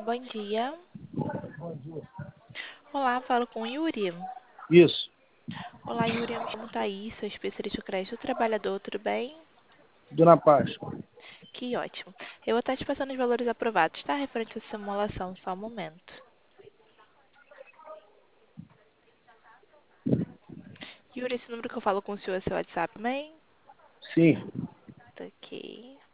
Bom dia. Bom dia. Olá, falo com o Yuri. Isso, Olá, Yuri, eu me chamo Thaís, sou especialista do crédito do trabalhador, tudo bem? Dona Paz. Que ótimo. Eu vou estar te passando os valores aprovados, tá? Referente à simulação, só um momento. Yuri, esse número que eu falo com o senhor é seu WhatsApp, também? Sim, Tá ok.